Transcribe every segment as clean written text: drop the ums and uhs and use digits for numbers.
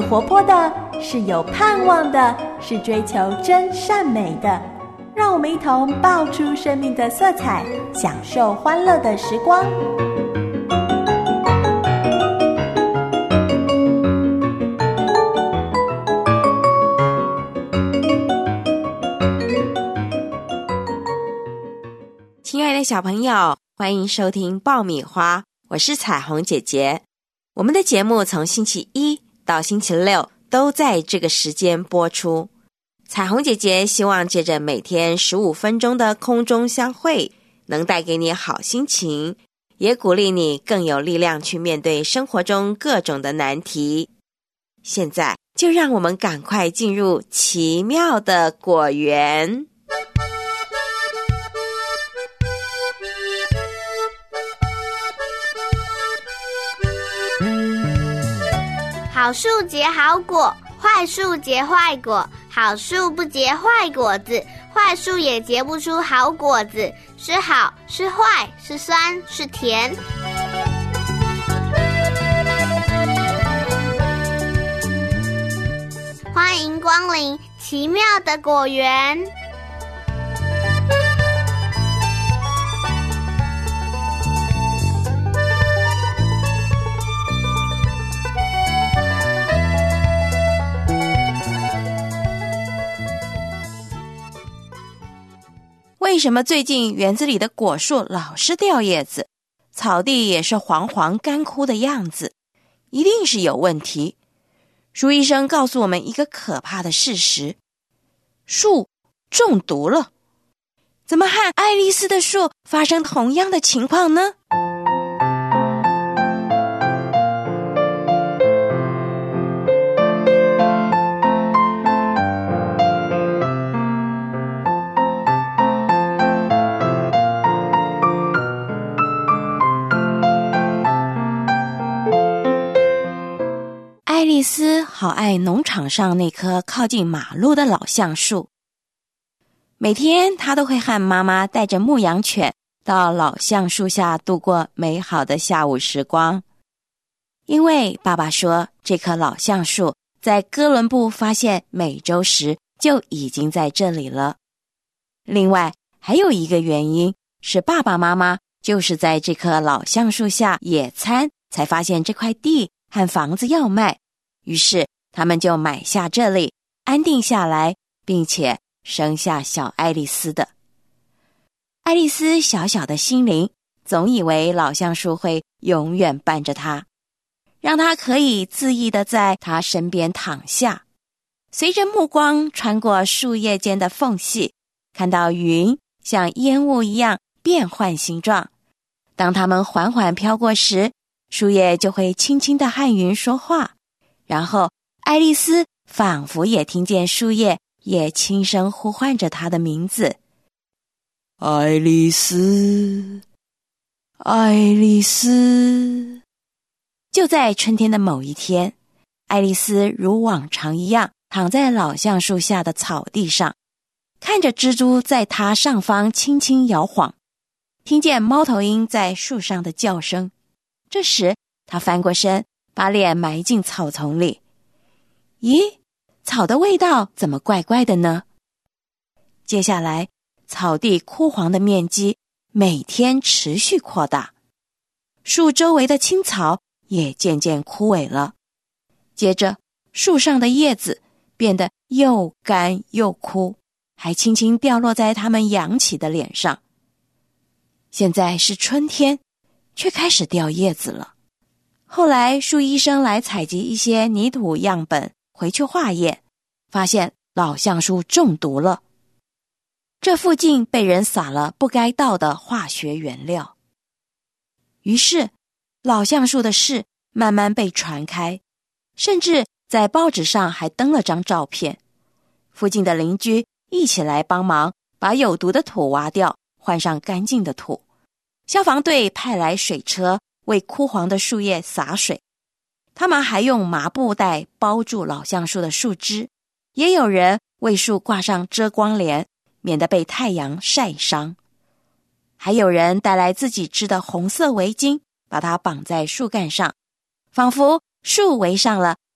活泼的，是有盼望的，是追求真善美的。让我们一同爆出生命的色彩，享受欢乐的时光。 亲爱的小朋友，欢迎收听爆米花，我是彩虹姐姐。我们的节目从星期一到星期六都在这个时间播出。彩虹姐姐希望借着每天15分钟的空中相会，能带给你好心情，也鼓励你更有力量去面对生活中各种的难题。现在就让我们赶快进入奇妙的果园。 好树结好果，坏树结坏果。好树不结坏果子，坏树也结不出好果子。是好是坏，是酸是甜。欢迎光临奇妙的果园。 为什么最近园子里的果树老是掉叶子，草地也是黄黄干枯的样子？一定是有问题。树医生告诉我们一个可怕的事实：树中毒了。怎么和爱丽丝的树发生同样的情况呢？爱丽丝好爱农场上那棵靠近马路的老橡树，每天她都会和妈妈带着牧羊犬到老橡树下度过美好的下午时光。因为爸爸说这棵老橡树在哥伦布发现美洲时就已经在这里了。另外还有一个原因是爸爸妈妈就是在这棵老橡树下野餐才发现这块地和房子要卖，于是他们就买下这里，安定下来，并且生下小爱丽丝的。爱丽丝小小的心灵总以为老橡树会永远伴着她，让她可以恣意地在她身边躺下，随着目光穿过树叶间的缝隙，看到云像烟雾一样变换形状。当它们缓缓飘过时，树叶就会轻轻地和云说话，然后爱丽丝仿佛也听见树叶也轻声呼唤着她的名字：爱丽丝，爱丽丝。就在春天的某一天，爱丽丝如往常一样躺在老橡树下的草地上，看着蜘蛛在她上方轻轻摇晃，听见猫头鹰在树上的叫声。这时她翻过身，把脸埋进草丛里。咦，草的味道怎么怪怪的呢？接下来，草地枯黄的面积每天持续扩大，树周围的青草也渐渐枯萎了。接着，树上的叶子变得又干又枯，还轻轻掉落在它们扬起的脸上。现在是春天，却开始掉叶子了。后来树医生来采集一些泥土样本回去化验，发现老橡树中毒了。这附近被人撒了不该倒的化学原料。于是老橡树的事慢慢被传开，甚至在报纸上还登了张照片。附近的邻居一起来帮忙，把有毒的土挖掉，换上干净的土。消防队派来水车为枯黄的树叶洒水，他们还用麻布袋包住老橡树的树枝，也有人为树挂上遮光帘，免得被太阳晒伤。还有人带来自己织的红色围巾，把它绑在树干上，仿佛树围上了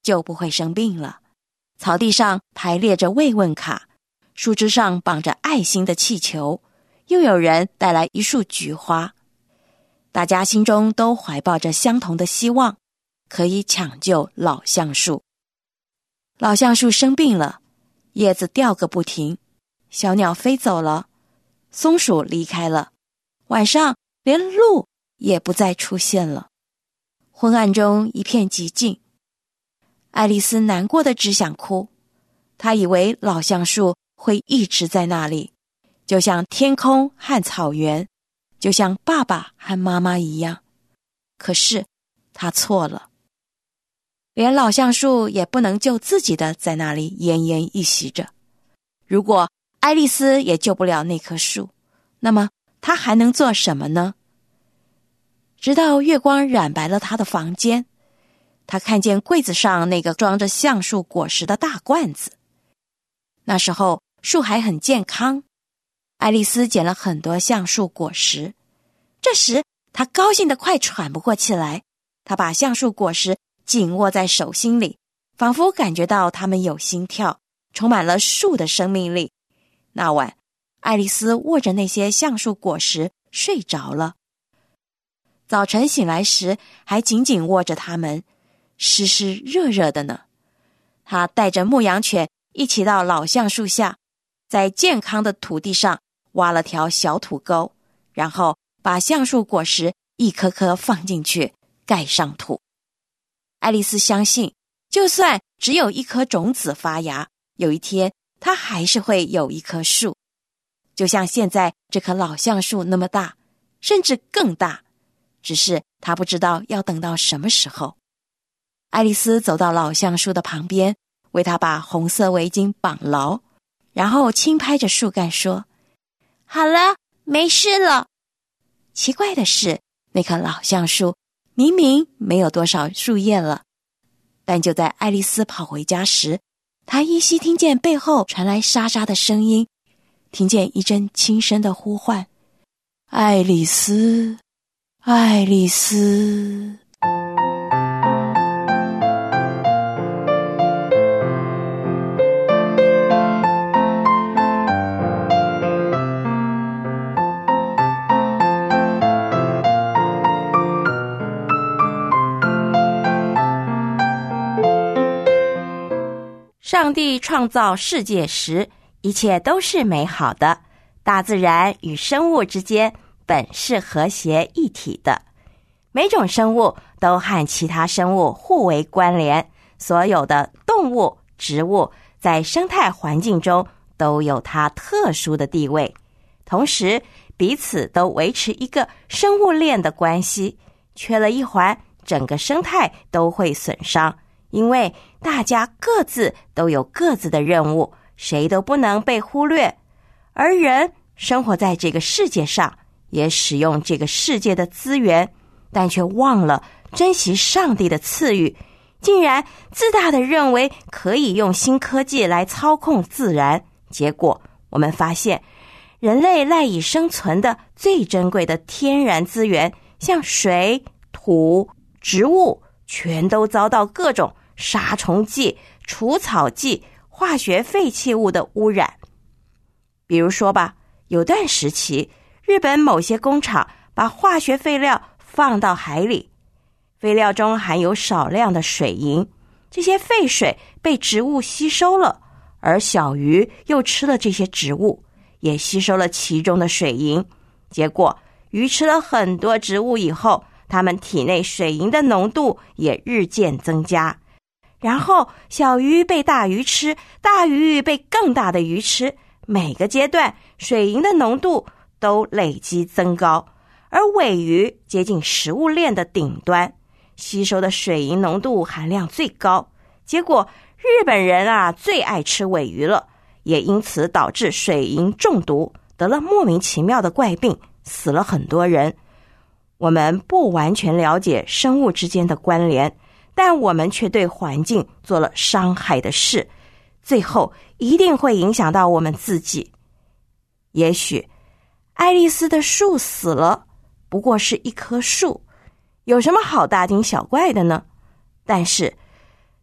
就不会生病了。草地上排列着慰问卡，树枝上绑着爱心的气球，又有人带来一束菊花。大家心中都怀抱着相同的希望，可以抢救老橡树。老橡树生病了，叶子掉个不停，小鸟飞走了，松鼠离开了，晚上连鹿也不再出现了。昏暗中一片寂静，爱丽丝难过的只想哭。她以为老橡树会一直在那里，就像天空和草原，就像爸爸和妈妈一样。可是她错了，连老橡树也不能救自己的在那里奄奄一息着。如果爱丽丝也救不了那棵树，那么她还能做什么呢？直到月光染白了她的房间，她看见柜子上那个装着橡树果实的大罐子。那时候树还很健康，爱丽丝捡了很多橡树果实。这时她高兴得快喘不过气来，她把橡树果实紧握在手心里，仿佛感觉到它们有心跳，充满了树的生命力。那晚，爱丽丝握着那些橡树果实睡着了。早晨醒来时，还紧紧握着它们，湿湿热热的呢。她带着牧羊犬一起到老橡树下，在健康的土地上挖了条小土沟，然后把橡树果实一颗颗放进去，盖上土。爱丽丝相信，就算只有一颗种子发芽，有一天它还是会有一棵树，就像现在这棵老橡树那么大，甚至更大，只是她不知道要等到什么时候。爱丽丝走到老橡树的旁边，为它把红色围巾绑牢，然后轻拍着树干说：好了，没事了。奇怪的是，那棵老橡树明明没有多少树叶了，但就在爱丽丝跑回家时，她依稀听见背后传来沙沙的声音，听见一阵轻声的呼唤：爱丽丝，爱丽丝。上帝创造世界时，一切都是美好的，大自然与生物之间本是和谐一体的，每种生物都和其他生物互为关联，所有的动物、植物在生态环境中都有它特殊的地位，同时彼此都维持一个生物链的关系，缺了一环，整个生态都会损伤，因为大家各自都有各自的任务，谁都不能被忽略。而人生活在这个世界上，也使用这个世界的资源，但却忘了珍惜上帝的赐予，竟然自大地认为可以用新科技来操控自然。结果我们发现，人类赖以生存的最珍贵的天然资源，像水、土、植物，全都遭到各种杀虫剂、除草剂、化学废弃物的污染。比如说吧，有段时期，日本某些工厂把化学废料放到海里，废料中含有少量的水银，这些废水被植物吸收了，而小鱼又吃了这些植物，也吸收了其中的水银。结果鱼吃了很多植物以后，它们体内水银的浓度也日渐增加，然后小鱼被大鱼吃，大鱼被更大的鱼吃，每个阶段水银的浓度都累积增高，而尾鱼接近食物链的顶端，吸收的水银浓度含量最高。结果日本人最爱吃尾鱼了，也因此导致水银中毒，得了莫名其妙的怪病，死了很多人。我们不完全了解生物之间的关联，但我们却对环境做了伤害的事，最后一定会影响到我们自己。也许爱丽丝的树死了，不过是一棵树，有什么好大惊小怪的呢？但是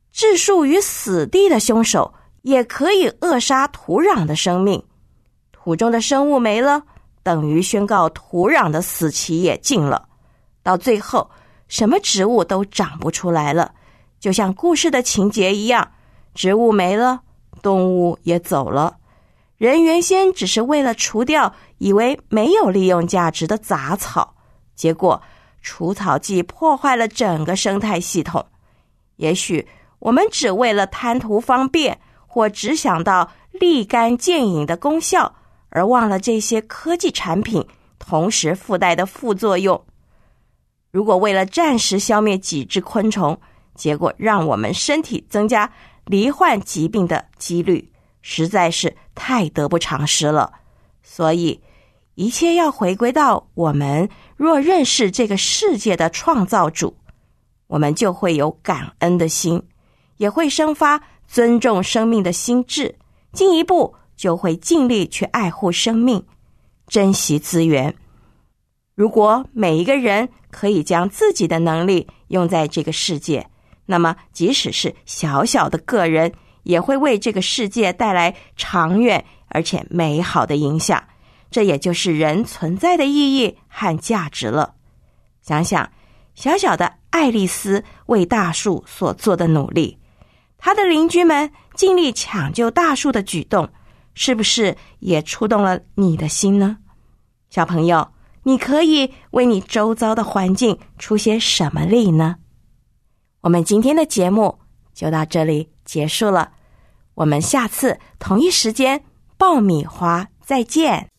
置树于死地的凶手也可以扼杀土壤的生命。土中的生物没了，等于宣告土壤的死期也近了。到最后，什么植物都长不出来了，就像故事的情节一样，植物没了，动物也走了。人原先只是为了除掉以为没有利用价值的杂草，结果除草剂破坏了整个生态系统。也许我们只为了贪图方便，或只想到立竿见影的功效，而忘了这些科技产品同时附带的副作用。如果为了暂时消灭几只昆虫，结果让我们身体增加罹患疾病的几率，实在是太得不偿失了。所以一切要回归到我们若认识这个世界的创造主，我们就会有感恩的心，也会生发尊重生命的心智，进一步就会尽力去爱护生命，珍惜资源。如果每一个人可以将自己的能力用在这个世界，那么即使是小小的个人，也会为这个世界带来长远而且美好的影响。这也就是人存在的意义和价值了。想想小小的爱丽丝为大树所做的努力，她的邻居们尽力抢救大树的举动，是不是也触动了你的心呢？小朋友，你可以为你周遭的环境出些什么力呢？我们今天的节目就到这里结束了，我们下次同一时间爆米花再见。